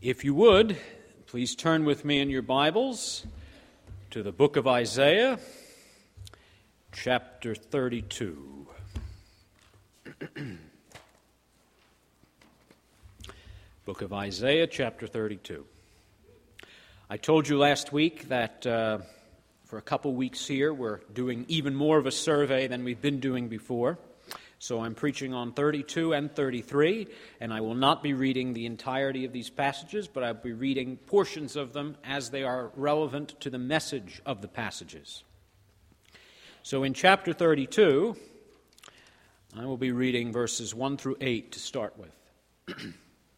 If you would, please turn with me in your Bibles to the book of Isaiah, chapter 32. Book of Isaiah, chapter 32. I told you last week that for a couple weeks here we're doing even more of a survey than we've been doing before. So I'm preaching on 32 and 33, and I will not be reading the entirety of these passages, but I'll be reading portions of them as they are relevant to the message of the passages. So in chapter 32, I will be reading verses 1 through 8 to start with.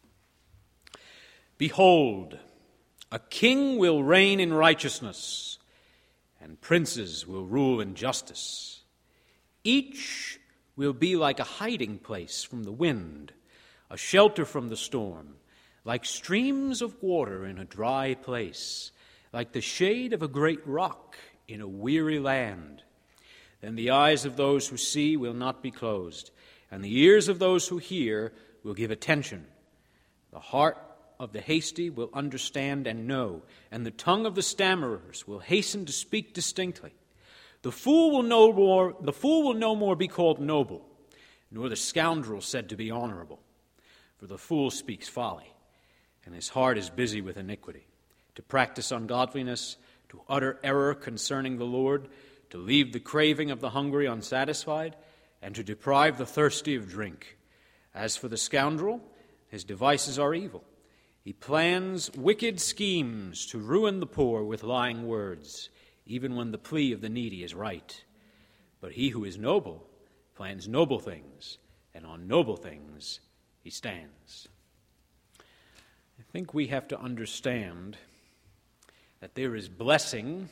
Behold, a king will reign in righteousness, and princes will rule in justice. Each will be like a hiding place from the wind, a shelter from the storm, like streams of water in a dry place, like the shade of a great rock in a weary land. Then the eyes of those who see will not be closed, and the ears of those who hear will give attention. The heart of the hasty will understand and know, and the tongue of the stammerers will hasten to speak distinctly. The fool will no more be called noble, nor the scoundrel said to be honorable. For the fool speaks folly, and his heart is busy with iniquity, to practice ungodliness, to utter error concerning the Lord, to leave the craving of the hungry unsatisfied, and to deprive the thirsty of drink. As for the scoundrel, his devices are evil. He plans wicked schemes to ruin the poor with lying words, even when the plea of the needy is right. But he who is noble plans noble things, and on noble things he stands. I think we have to understand that there is blessing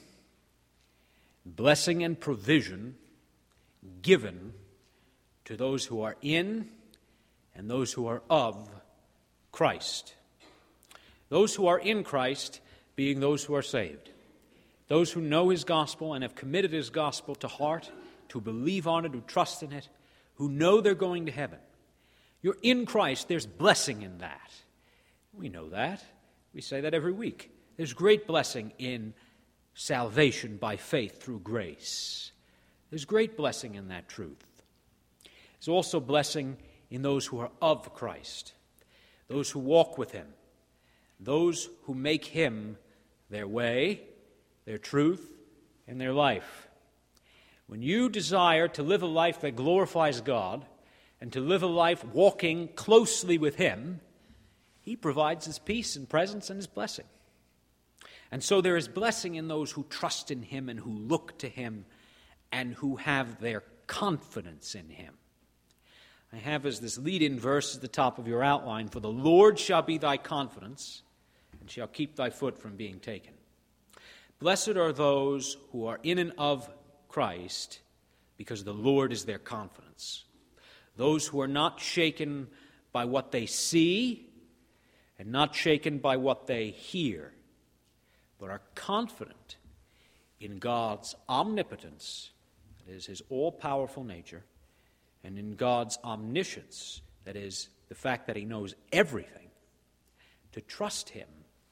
and provision given to those who are in and those who are of Christ. Those who are in Christ being those who are saved. Those who know his gospel and have committed his gospel to heart, to believe on it, who trust in it, who know they're going to heaven. You're in Christ, there's blessing in that. We know that. We say that every week. There's great blessing in salvation by faith through grace. There's great blessing in that truth. There's also blessing in those who are of Christ, those who walk with him, those who make him their way, their truth, and their life. When you desire to live a life that glorifies God and to live a life walking closely with him, he provides his peace and presence and his blessing. And so there is blessing in those who trust in him and who look to him and who have their confidence in him. I have as this lead-in verse at the top of your outline, "For the Lord shall be thy confidence and shall keep thy foot from being taken." Blessed are those who are in and of Christ, because the Lord is their confidence. Those who are not shaken by what they see and not shaken by what they hear, but are confident in God's omnipotence, that is, his all-powerful nature, and in God's omniscience, that is, the fact that he knows everything, to trust him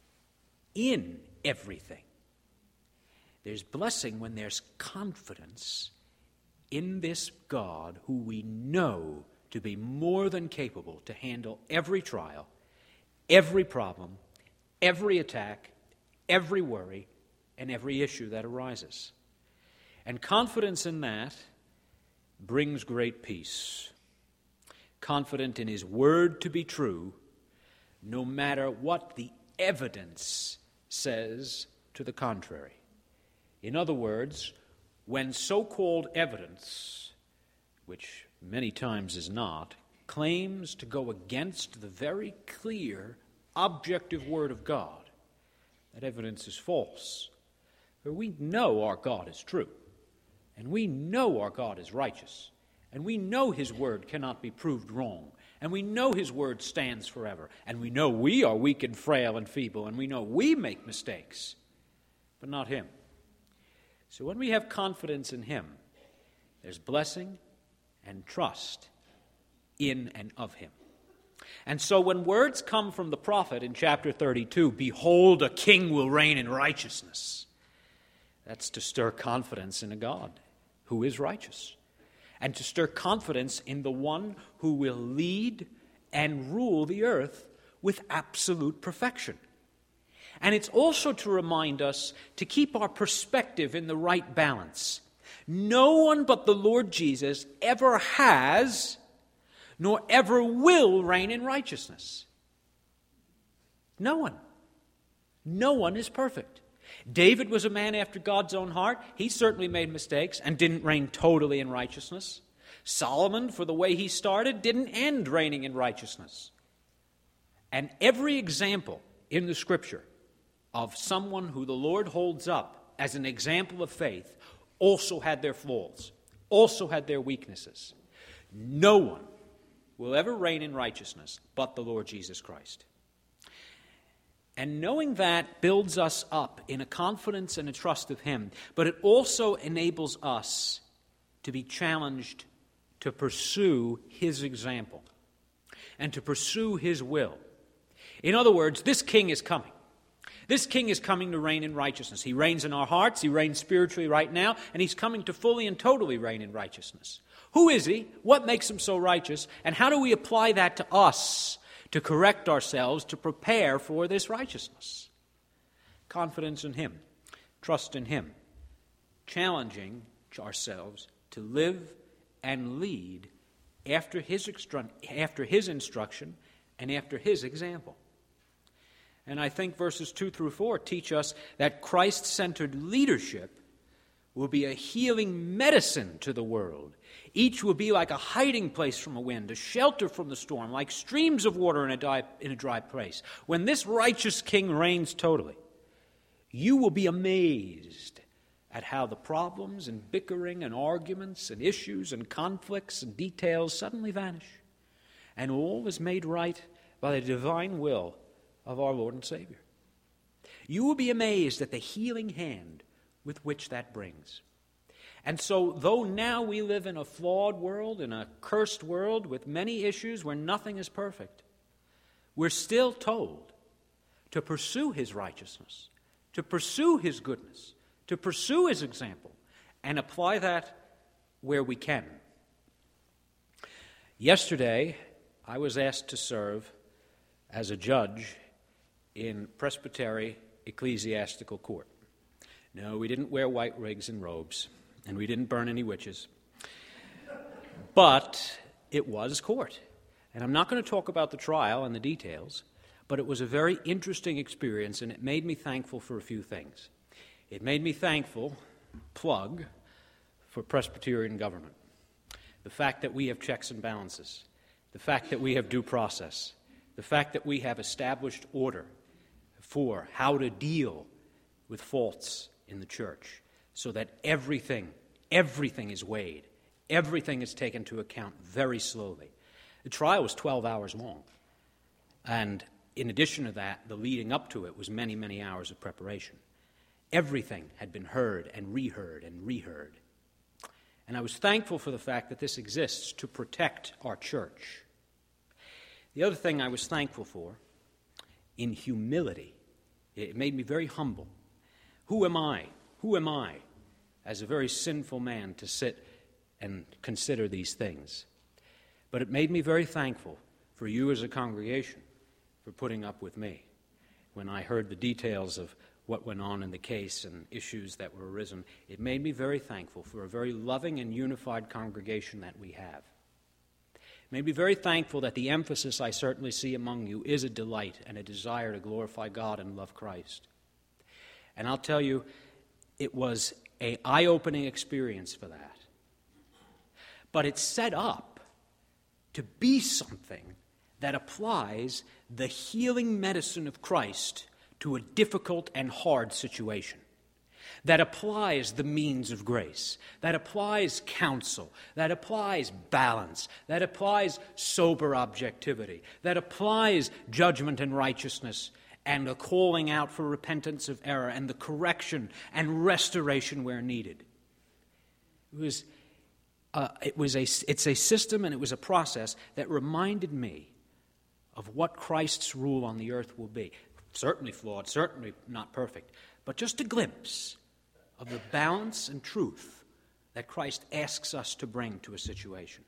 in everything. There's blessing when there's confidence in this God who we know to be more than capable to handle every trial, every problem, every attack, every worry, and every issue that arises. And confidence in that brings great peace. Confident in his word to be true, no matter what the evidence says to the contrary. In other words, when so-called evidence, which many times is not, claims to go against the very clear, objective word of God, that evidence is false. For we know our God is true, and we know our God is righteous, and we know his word cannot be proved wrong, and we know his word stands forever, and we know we are weak and frail and feeble, and we know we make mistakes, but not him. So when we have confidence in him, there's blessing and trust in and of him. And so when words come from the prophet in chapter 32, behold, a king will reign in righteousness, that's to stir confidence in a God who is righteous, and to stir confidence in the one who will lead and rule the earth with absolute perfection. And it's also to remind us to keep our perspective in the right balance. No one but the Lord Jesus ever has, nor ever will reign in righteousness. No one. No one is perfect. David was a man after God's own heart. He certainly made mistakes and didn't reign totally in righteousness. Solomon, for the way he started, didn't end reigning in righteousness. And every example in the Scripture of someone who the Lord holds up as an example of faith also had their flaws, also had their weaknesses. No one will ever reign in righteousness but the Lord Jesus Christ. And knowing that builds us up in a confidence and a trust of Him, but it also enables us to be challenged to pursue His example and to pursue His will. In other words, this king is coming. This king is coming to reign in righteousness. He reigns in our hearts. He reigns spiritually right now, and he's coming to fully and totally reign in righteousness. Who is he? What makes him so righteous? And how do we apply that to us to correct ourselves, to prepare for this righteousness? Confidence in him, trust in him, challenging ourselves to live and lead after his instruction and after his example. And I think verses 2 through 4 teach us that Christ-centered leadership will be a healing medicine to the world. Each will be like a hiding place from a wind, a shelter from the storm, like streams of water in a dry place. When this righteous king reigns totally, you will be amazed at how the problems and bickering and arguments and issues and conflicts and details suddenly vanish, and all is made right by the divine will of our Lord and Savior. You will be amazed at the healing hand with which that brings. And so, though now we live in a flawed world, in a cursed world with many issues where nothing is perfect, we're still told to pursue His righteousness, to pursue His goodness, to pursue His example, and apply that where we can. Yesterday, I was asked to serve as a judge in Presbytery Ecclesiastical Court. No, we didn't wear white wigs and robes, and we didn't burn any witches. But it was court. And I'm not going to talk about the trial and the details, but it was a very interesting experience, and it made me thankful for a few things. It made me thankful, plug, for Presbyterian government. The fact that we have checks and balances, the fact that we have due process, the fact that we have established order for how to deal with faults in the church, so that everything is weighed, everything is taken into account very slowly. The trial was 12 hours long, and in addition to that, the leading up to it was many, many hours of preparation. Everything had been heard and reheard and reheard. And I was thankful for the fact that this exists to protect our church. The other thing I was thankful for, in humility, it made me very humble. Who am I, as a very sinful man, to sit and consider these things? But it made me very thankful for you as a congregation for putting up with me. When I heard the details of what went on in the case and issues that were arisen, it made me very thankful for a very loving and unified congregation that we have. It made me very thankful that the emphasis I certainly see among you is a delight and a desire to glorify God and love Christ. And I'll tell you, it was an eye-opening experience for that. But it's set up to be something that applies the healing medicine of Christ to a difficult and hard situation, that applies the means of grace, that applies counsel, that applies balance, that applies sober objectivity, that applies judgment and righteousness, and a calling out for repentance of error, and the correction and restoration where needed. It's a system and it was a process that reminded me of what Christ's rule on the earth will be. Certainly flawed, certainly not perfect, but just a glimpse of the balance and truth that Christ asks us to bring to a situation.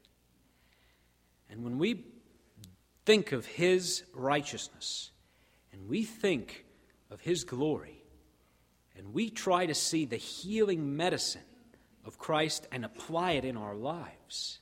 And when we think of his righteousness, and we think of his glory, and we try to see the healing medicine of Christ and apply it in our lives,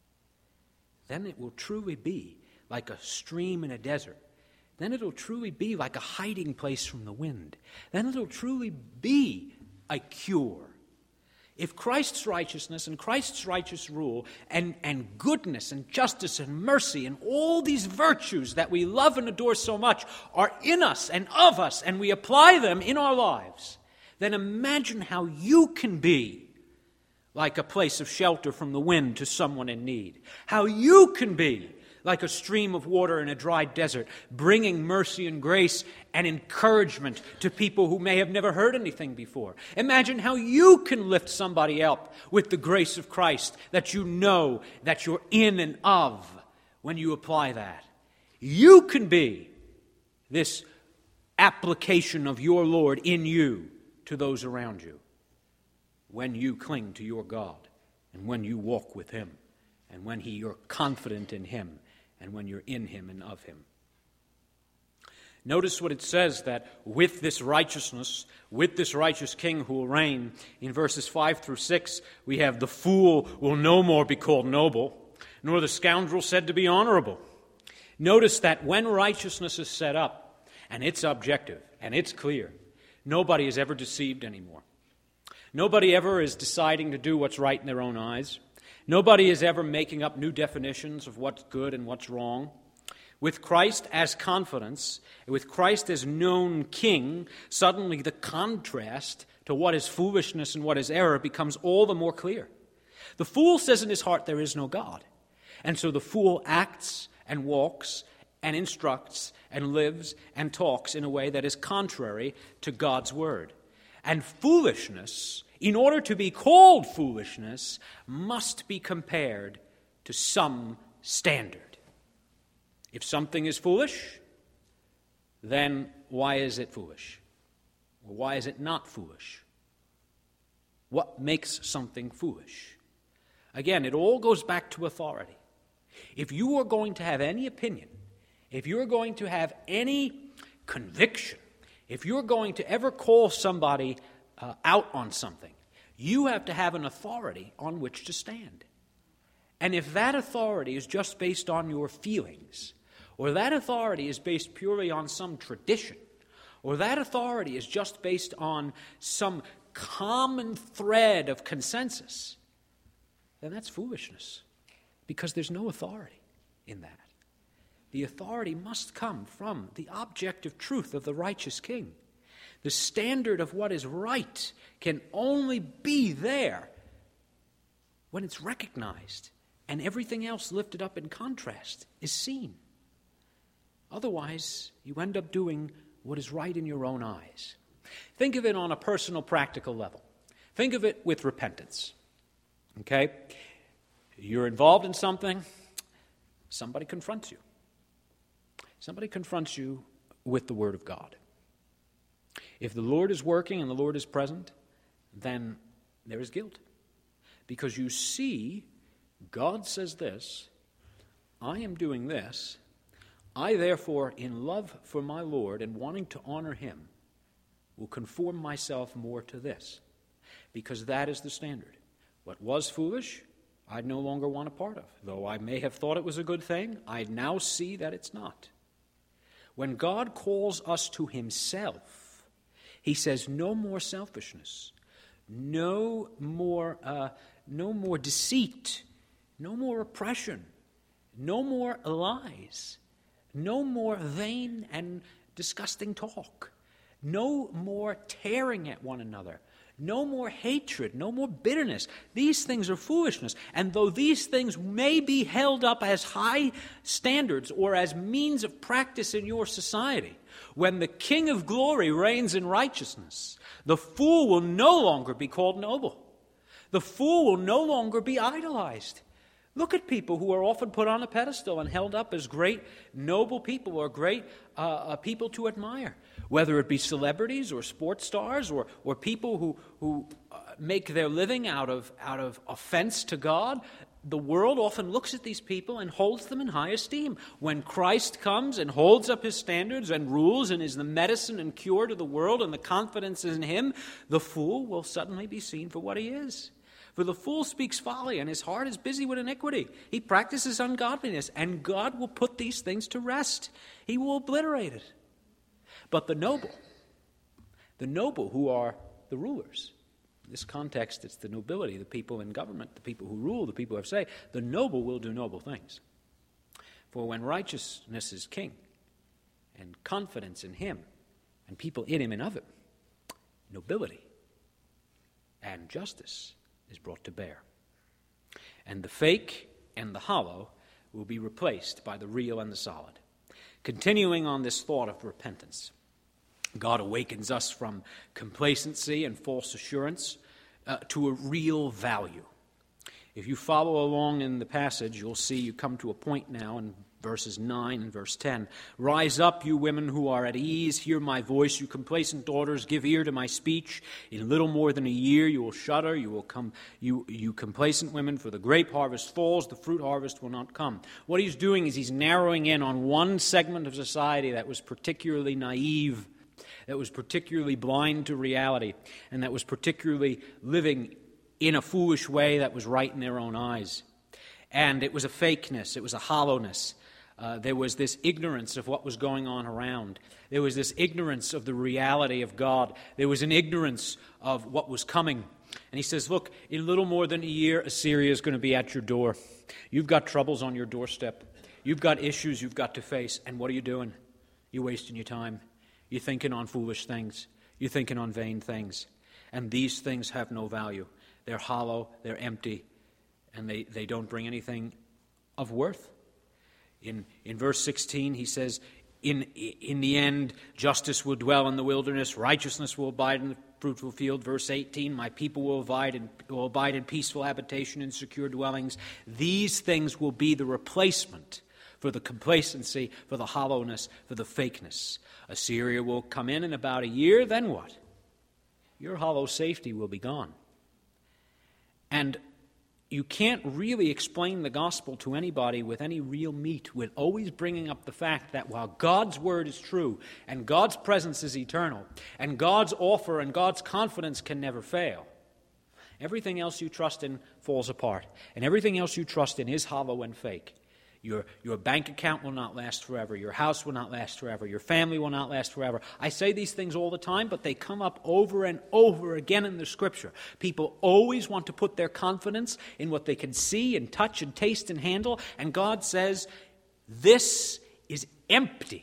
then it will truly be like a stream in a desert. Then it'll truly be like a hiding place from the wind. Then it'll truly be a cure. If Christ's righteousness and Christ's righteous rule and goodness and justice and mercy and all these virtues that we love and adore so much are in us and of us, and we apply them in our lives, then imagine how you can be like a place of shelter from the wind to someone in need. How you can be like a stream of water in a dry desert, bringing mercy and grace and encouragement to people who may have never heard anything before. Imagine how you can lift somebody up with the grace of Christ that you know that you're in and of when you apply that. You can be this application of your Lord in you to those around you when you cling to your God and when you walk with him and when you're confident in him and when you're in him and of him. Notice what it says, that with this righteousness, with this righteous king who will reign, in verses 5 through 6, we have the fool will no more be called noble, nor the scoundrel said to be honorable. Notice that when righteousness is set up, and it's objective, and it's clear, nobody is ever deceived anymore. Nobody ever is deciding to do what's right in their own eyes. Nobody is ever making up new definitions of what's good and what's wrong. With Christ as confidence, with Christ as known king, suddenly the contrast to what is foolishness and what is error becomes all the more clear. The fool says in his heart there is no God. And so the fool acts and walks and instructs and lives and talks in a way that is contrary to God's word. And foolishness, in order to be called foolishness, must be compared to some standard. If something is foolish, then why is it foolish? Or why is it not foolish? What makes something foolish? Again, it all goes back to authority. If you are going to have any opinion, if you're going to have any conviction, if you're going to ever call somebody out on something, you have to have an authority on which to stand. And if that authority is just based on your feelings, or that authority is based purely on some tradition, or that authority is just based on some common thread of consensus, then that's foolishness, because there's no authority in that. The authority must come from the objective truth of the righteous king. The standard of what is right can only be there when it's recognized and everything else lifted up in contrast is seen. Otherwise, you end up doing what is right in your own eyes. Think of it on a personal, practical level. Think of it with repentance. Okay? You're involved in something, somebody confronts you. Somebody confronts you with the Word of God. If the Lord is working and the Lord is present, then there is guilt. Because you see, God says this, I am doing this, I therefore, in love for my Lord and wanting to honor him, will conform myself more to this. Because that is the standard. What was foolish, I no longer want a part of. Though I may have thought it was a good thing, I now see that it's not. When God calls us to himself, he says no more selfishness, no more deceit, no more oppression, no more lies, no more vain and disgusting talk, no more tearing at one another, no more hatred, no more bitterness. These things are foolishness. And though these things may be held up as high standards or as means of practice in your society, when the King of glory reigns in righteousness, the fool will no longer be called noble. The fool will no longer be idolized. Look at people who are often put on a pedestal and held up as great, noble people or great people to admire, whether it be celebrities or sports stars or people who make their living out of offense to God. The world often looks at these people and holds them in high esteem. When Christ comes and holds up his standards and rules and is the medicine and cure to the world, and the confidence is in him, the fool will suddenly be seen for what he is. For the fool speaks folly, and his heart is busy with iniquity. He practices ungodliness, and God will put these things to rest. He will obliterate it. But the noble who are the rulers, in this context it's the nobility, the people in government, the people who rule, the people who have say, the noble will do noble things. For when righteousness is king, and confidence in him, and people in him and of him, nobility and justice is brought to bear. And the fake and the hollow will be replaced by the real and the solid. Continuing on this thought of repentance, God awakens us from complacency and false assurance to a real value. If you follow along in the passage, you'll see you come to a point now in verses 9 and verse 10. Rise up, you women who are at ease. Hear my voice, you complacent daughters. Give ear to my speech. In little more than a year you will shudder. You will come, you complacent women, for the grape harvest falls, the fruit harvest will not come. What he's doing is he's narrowing in on one segment of society that was particularly naive, that was particularly blind to reality, and that was particularly living in a foolish way that was right in their own eyes. And it was a fakeness, it was a hollowness. There was this ignorance of what was going on around. There was this ignorance of the reality of God. There was an ignorance of what was coming. And he says, look, in little more than a year, Assyria is going to be at your door. You've got troubles on your doorstep. You've got issues you've got to face. And what are you doing? You're wasting your time. You're thinking on foolish things. You're thinking on vain things. And these things have no value. They're hollow, they're empty, and they don't bring anything of worth. In verse 16, he says, in the end, justice will dwell in the wilderness, righteousness will abide in the fruitful field. Verse 18, my people will abide in peaceful habitation and secure dwellings. These things will be the replacement for the complacency, for the hollowness, for the fakeness. Assyria will come in about a year, then what? Your hollow safety will be gone. And you can't really explain the gospel to anybody with any real meat, with always bringing up the fact that while God's word is true, and God's presence is eternal, and God's offer and God's confidence can never fail, everything else you trust in falls apart, and everything else you trust in is hollow and fake. Your bank account will not last forever. Your house will not last forever. Your family will not last forever. I say these things all the time, but they come up over and over again in the Scripture. People always want to put their confidence in what they can see and touch and taste and handle, and God says, this is empty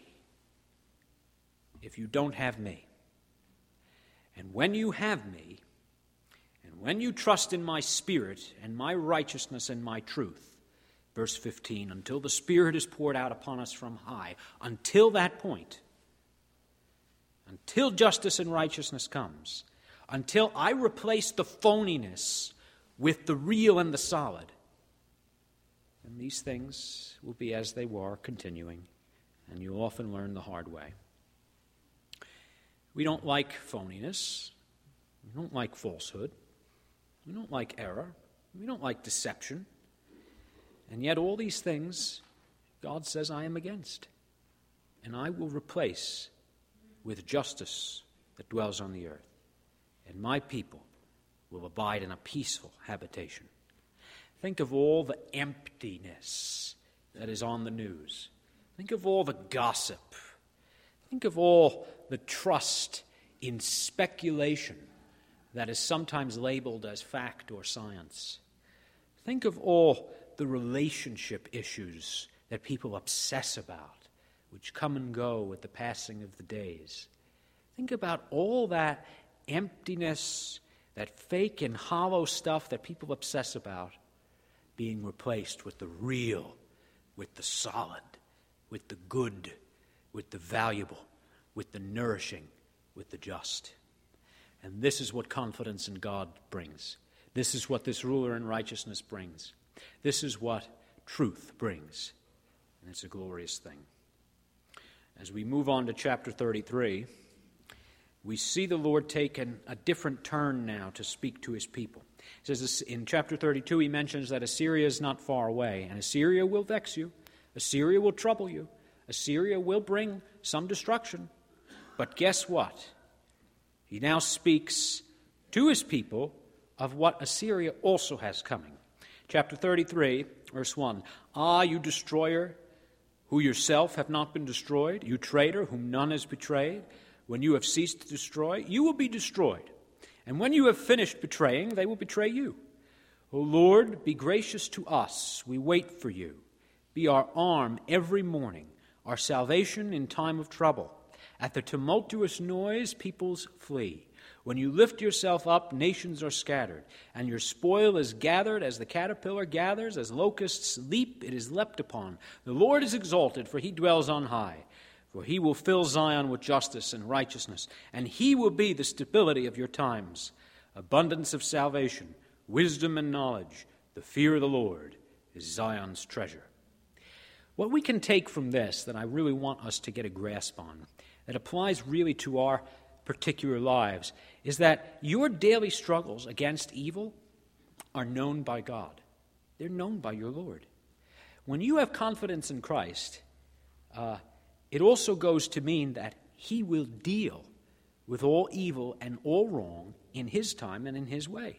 if you don't have me. And when you have me, and when you trust in my Spirit and my righteousness and my truth, verse 15, until the Spirit is poured out upon us from high, until that point, until justice and righteousness comes, until I replace the phoniness with the real and the solid, and these things will be as they were, continuing, and you'll often learn the hard way. We don't like phoniness. We don't like falsehood. We don't like error. We don't like deception. And yet all these things, God says, I am against. And I will replace with justice that dwells on the earth. And my people will abide in a peaceful habitation. Think of all the emptiness that is on the news. Think of all the gossip. Think of all the trust in speculation that is sometimes labeled as fact or science. Think of all the relationship issues that people obsess about, which come and go with the passing of the days. Think about all that emptiness, that fake and hollow stuff that people obsess about being replaced with the real, with the solid, with the good, with the valuable, with the nourishing, with the just. And this is what confidence in God brings. This is what this ruler in righteousness brings. This is what truth brings, and it's a glorious thing. As we move on to chapter 33, we see the Lord take a different turn now to speak to his people. He says in chapter 32, he mentions that Assyria is not far away, and Assyria will vex you. Assyria will trouble you. Assyria will bring some destruction. But guess what? He now speaks to his people of what Assyria also has coming. Chapter 33, verse 1. Ah, you destroyer, who yourself have not been destroyed, you traitor, whom none has betrayed, when you have ceased to destroy, you will be destroyed. And when you have finished betraying, they will betray you. O Lord, be gracious to us. We wait for you. Be our arm every morning, our salvation in time of trouble. At the tumultuous noise, peoples flee. When you lift yourself up, nations are scattered, and your spoil is gathered as the caterpillar gathers, as locusts leap, it is leapt upon. The Lord is exalted, for he dwells on high. For he will fill Zion with justice and righteousness, and he will be the stability of your times. Abundance of salvation, wisdom and knowledge, the fear of the Lord is Zion's treasure. What we can take from this that I really want us to get a grasp on, that applies really to our particular lives, is that your daily struggles against evil are known by God. They're known by your Lord. When you have confidence in Christ, it also goes to mean that he will deal with all evil and all wrong in his time and in his way.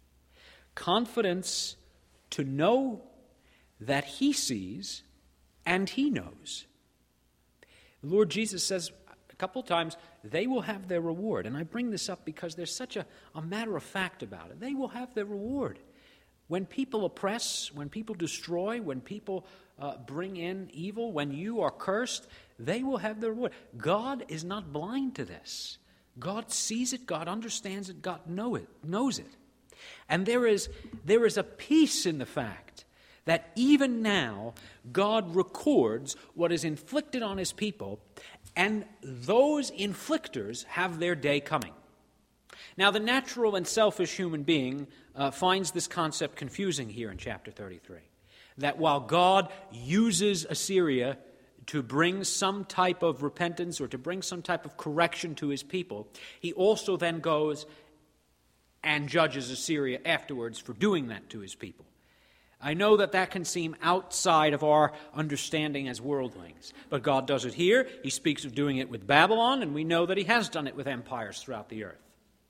Confidence to know that he sees and he knows. The Lord Jesus says a couple of times, they will have their reward. And I bring this up because there's such a matter of fact about it. They will have their reward. When people oppress, when people destroy, when people bring in evil, when you are cursed, they will have their reward. God is not blind to this. God sees it, God understands it, God knows it. And there is a peace in the fact that even now God records what is inflicted on his people, and those inflictors have their day coming. Now, the natural and selfish human being finds this concept confusing here in chapter 33. That while God uses Assyria to bring some type of repentance or to bring some type of correction to his people, he also then goes and judges Assyria afterwards for doing that to his people. I know that can seem outside of our understanding as worldlings, but God does it here. He speaks of doing it with Babylon, and we know that he has done it with empires throughout the earth.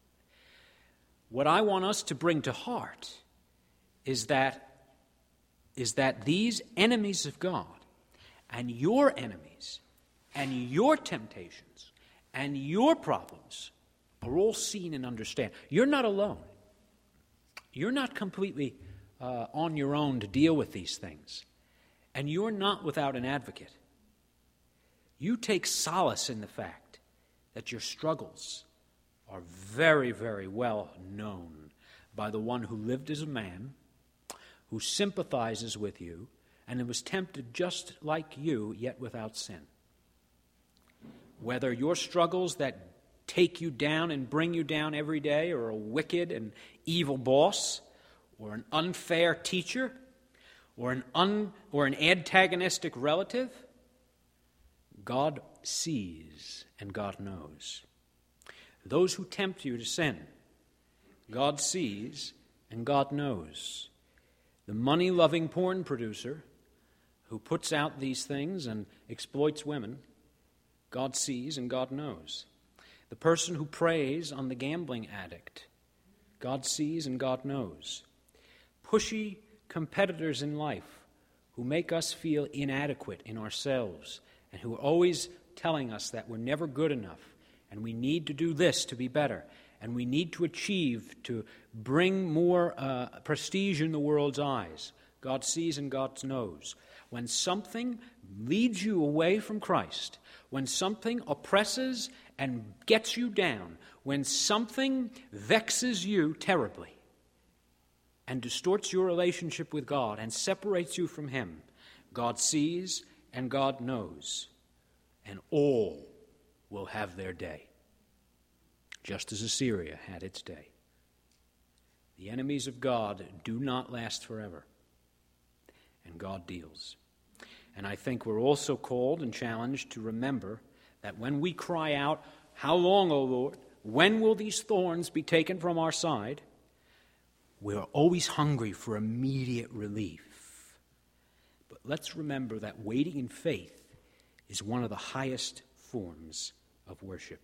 What I want us to bring to heart is that these enemies of God and your enemies and your temptations and your problems are all seen and understand. You're not alone. You're not completely on your own to deal with these things. And you're not without an advocate. You take solace in the fact that your struggles are very, very well known by the one who lived as a man, who sympathizes with you, and who was tempted just like you, yet without sin. Whether your struggles that take you down and bring you down every day are a wicked and evil boss, or an unfair teacher, or an antagonistic relative, God sees and God knows. Those who tempt you to sin, God sees and God knows. The money-loving porn producer who puts out these things and exploits women, God sees and God knows. The person who preys on the gambling addict, God sees and God knows. Pushy competitors in life who make us feel inadequate in ourselves and who are always telling us that we're never good enough and we need to do this to be better and we need to achieve to bring more prestige in the world's eyes. God sees and God knows. When something leads you away from Christ, when something oppresses and gets you down, when something vexes you terribly and distorts your relationship with God and separates you from him, God sees and God knows, and all will have their day, just as Assyria had its day. The enemies of God do not last forever. and God deals. And I think we're also called and challenged to remember that when we cry out, "How long, O Lord? When will these thorns be taken from our side?" we're always hungry for immediate relief. But let's remember that waiting in faith is one of the highest forms of worship.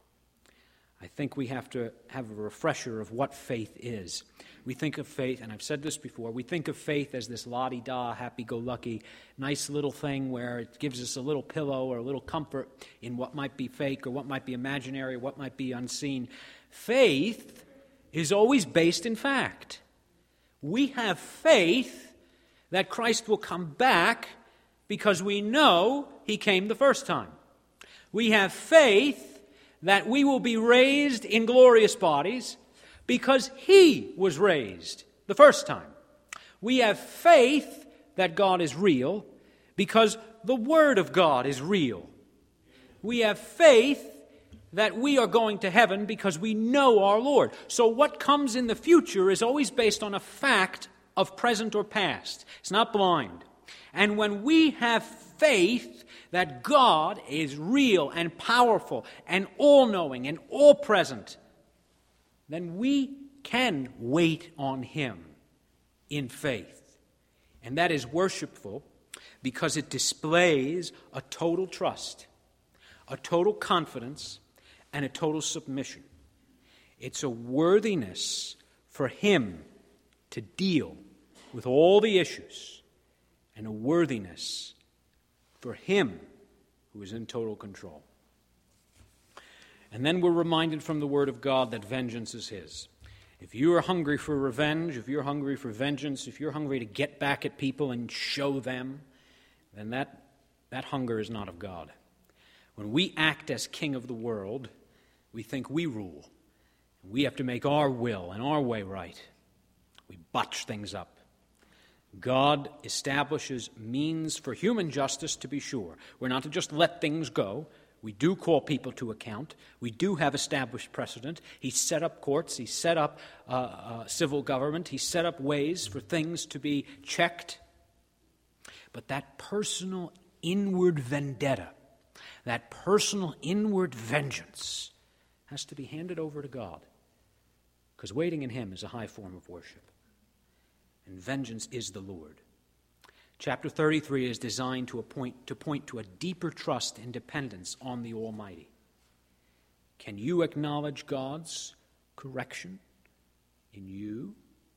I think we have to have a refresher of what faith is. We think of faith, and I've said this before, we think of faith as this la-di-da, happy-go-lucky, nice little thing where it gives us a little pillow or a little comfort in what might be fake or what might be imaginary or what might be unseen. Faith is always based in fact. We have faith that Christ will come back because we know he came the first time. We have faith that we will be raised in glorious bodies because he was raised the first time. We have faith that God is real because the Word of God is real. We have faith that we are going to heaven because we know our Lord. So what comes in the future is always based on a fact of present or past. It's not blind. And when we have faith that God is real and powerful and all-knowing and all-present, then we can wait on him in faith. And that is worshipful because it displays a total trust, a total confidence, and a total submission. It's a worthiness for him to deal with all the issues, and a worthiness for him who is in total control. And then we're reminded from the Word of God that vengeance is his. If you are hungry for revenge, if you're hungry for vengeance, if you're hungry to get back at people and show them, then that hunger is not of God. When we act as king of the world, we think we rule. We have to make our will and our way right. We botch things up. God establishes means for human justice, to be sure. We're not to just let things go. We do call people to account. We do have established precedent. He set up courts. He set up civil government. He set up ways for things to be checked. But that personal inward vendetta, that personal inward vengeance has to be handed over to God, because waiting in him is a high form of worship. And vengeance is the Lord. Chapter 33 is designed to point to a deeper trust and dependence on the Almighty. Can you acknowledge God's correction in you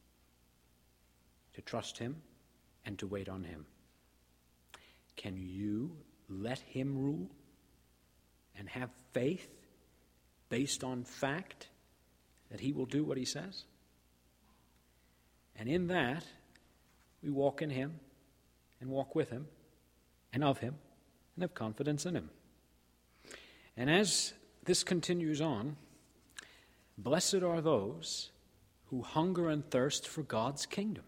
to trust him and to wait on him? Can you let him rule and have faith based on fact that he will do what he says? And in that, we walk in him and walk with him and of him and have confidence in him. And as this continues on, blessed are those who hunger and thirst for God's kingdom.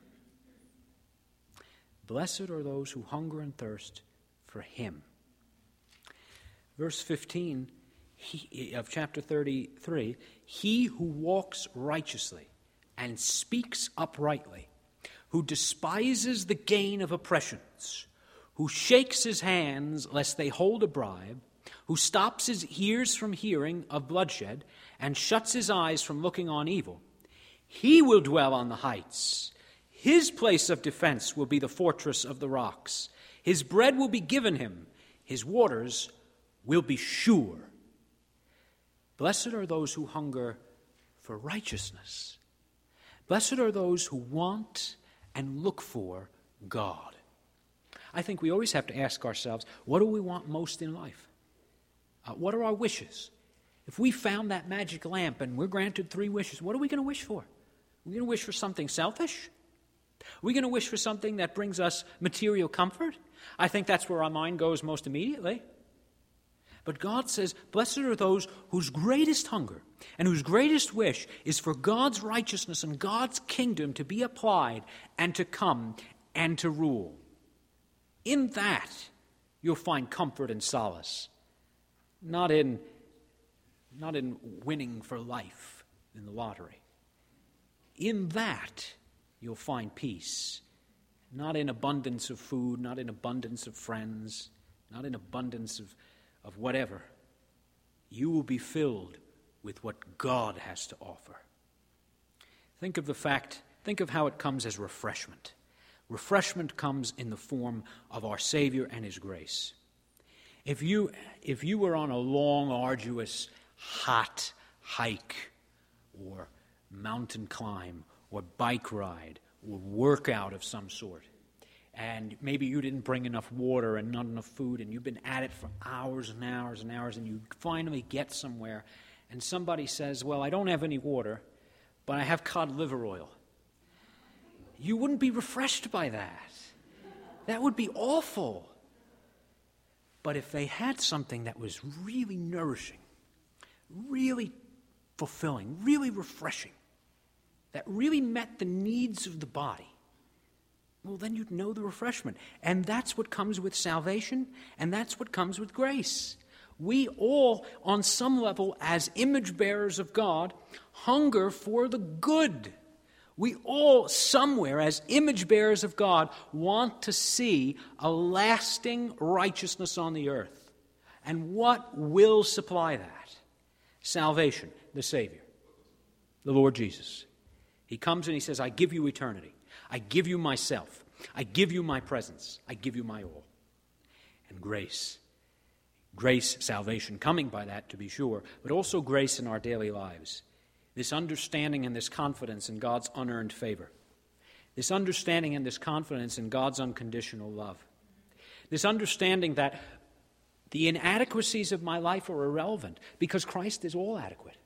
Blessed are those who hunger and thirst for him. Verse 15 of chapter 33, he who walks righteously and speaks uprightly, who despises the gain of oppressions, who shakes his hands lest they hold a bribe, who stops his ears from hearing of bloodshed, and shuts his eyes from looking on evil, he will dwell on the heights. His place of defense will be the fortress of the rocks. His bread will be given him. His waters will be sure. Blessed are those who hunger for righteousness. Blessed are those who want and look for God. I think we always have to ask ourselves, what do we want most in life? What are our wishes? If we found that magic lamp and we're granted 3 wishes, what are we going to wish for? Are we going to wish for something selfish? Are we going to wish for something that brings us material comfort? I think that's where our mind goes most immediately. But God says, blessed are those whose greatest hunger and whose greatest wish is for God's righteousness and God's kingdom to be applied and to come and to rule. In that, you'll find comfort and solace, not in winning for life in the lottery. In that, you'll find peace, not in abundance of food, not in abundance of friends, not in abundance of whatever. You will be filled with what God has to offer. Think of how it comes as refreshment. Refreshment comes in the form of our Savior and His grace. If you were on a long, arduous, hot hike or mountain climb or bike ride or workout of some sort, and maybe you didn't bring enough water and not enough food, and you've been at it for hours and hours and hours, and you finally get somewhere, and somebody says, well, I don't have any water, but I have cod liver oil. You wouldn't be refreshed by that. That would be awful. But if they had something that was really nourishing, really fulfilling, really refreshing, that really met the needs of the body, well, then you'd know the refreshment. And that's what comes with salvation, and that's what comes with grace. We all, on some level, as image bearers of God, hunger for the good. We all, somewhere, as image bearers of God, want to see a lasting righteousness on the earth. And what will supply that? Salvation, the Savior, the Lord Jesus. He comes and He says, I give you eternity. I give you myself. I give you my presence. I give you my all. And grace. Grace, salvation, coming by that, to be sure, but also grace in our daily lives. This understanding and this confidence in God's unearned favor. This understanding and this confidence in God's unconditional love. This understanding that the inadequacies of my life are irrelevant because Christ is all adequate.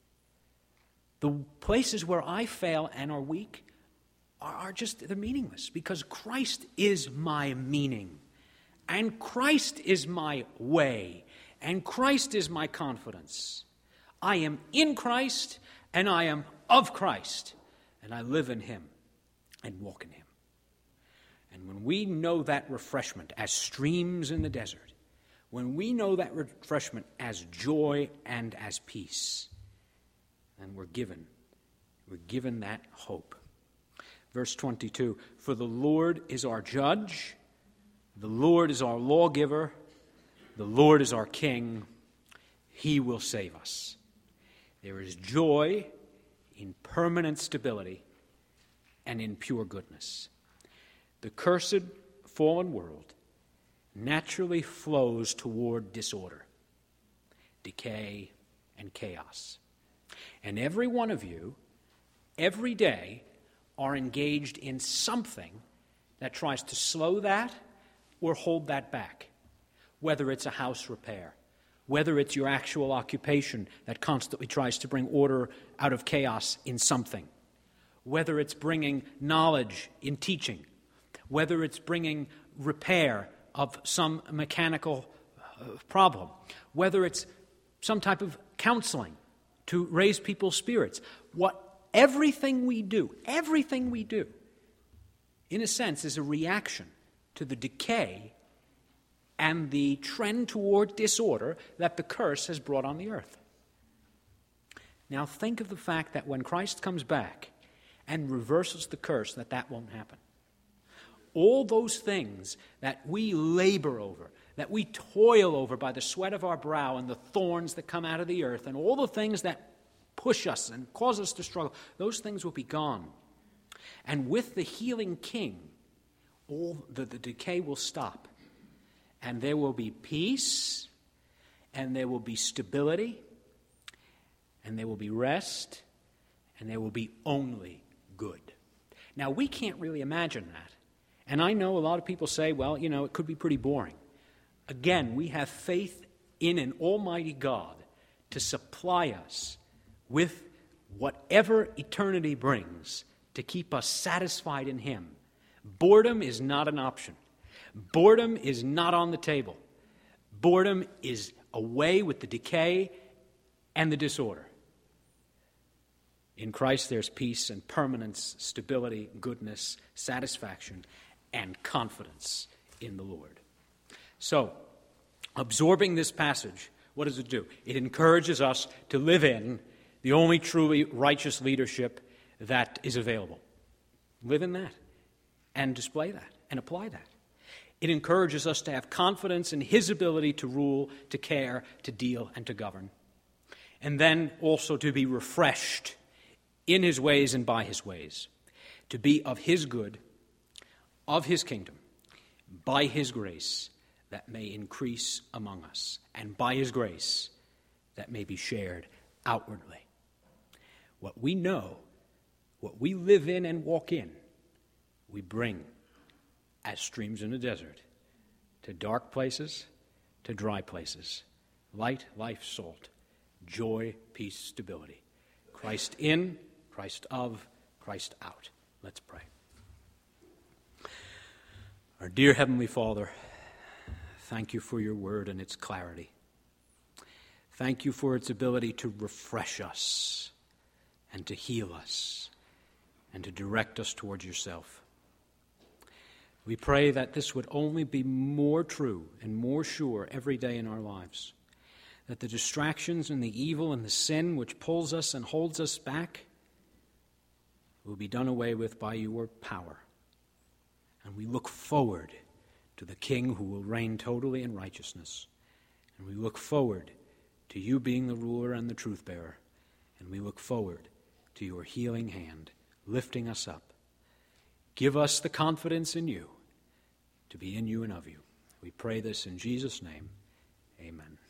The places where I fail and are weak they're meaningless because Christ is my meaning. And Christ is my way. And Christ is my confidence. I am in Christ and I am of Christ. And I live in Him and walk in Him. And when we know that refreshment as streams in the desert, when we know that refreshment as joy and as peace, then we're given that hope. Verse 22, for the Lord is our judge, the Lord is our lawgiver, the Lord is our king, He will save us. There is joy in permanent stability and in pure goodness. The cursed, fallen world naturally flows toward disorder, decay, and chaos. And every one of you, every day, are engaged in something that tries to slow that or hold that back. Whether it's a house repair, whether it's your actual occupation that constantly tries to bring order out of chaos in something, whether it's bringing knowledge in teaching, whether it's bringing repair of some mechanical problem, whether it's some type of counseling to raise people's spirits. Everything we do, in a sense, is a reaction to the decay and the trend toward disorder that the curse has brought on the earth. Now think of the fact that when Christ comes back and reverses the curse, that won't happen. All those things that we labor over, that we toil over by the sweat of our brow and the thorns that come out of the earth, and all the things that push us and cause us to struggle, those things will be gone. And with the healing King, all the decay will stop. And there will be peace, and there will be stability, and there will be rest, and there will be only good. Now, we can't really imagine that. And I know a lot of people say, well, it could be pretty boring. Again, we have faith in an almighty God to supply us with whatever eternity brings to keep us satisfied in Him. Boredom is not an option. Boredom is not on the table. Boredom is away with the decay and the disorder. In Christ there's peace and permanence, stability, goodness, satisfaction, and confidence in the Lord. So, absorbing this passage, what does it do? It encourages us to live in the only truly righteous leadership that is available. Live in that. and display that and apply that. It encourages us to have confidence in his ability to rule, to care, to deal, and to govern. And then also to be refreshed in his ways and by his ways, to be of his good, of his kingdom, by his grace that may increase among us, and by his grace that may be shared outwardly. What we know, what we live in and walk in, we bring as streams in a desert, to dark places, to dry places, light, life, salt, joy, peace, stability. Christ in, Christ of, Christ out. Let's pray. Our dear Heavenly Father, thank you for your word and its clarity. Thank you for its ability to refresh us and to heal us and to direct us towards yourself. We pray that this would only be more true and more sure every day in our lives, that the distractions and the evil and the sin which pulls us and holds us back will be done away with by your power. And we look forward to the King who will reign totally in righteousness. And we look forward to you being the ruler and the truth bearer. And we look forward to your healing hand lifting us up. Give us the confidence in you, to be in you and of you. We pray this in Jesus' name. Amen.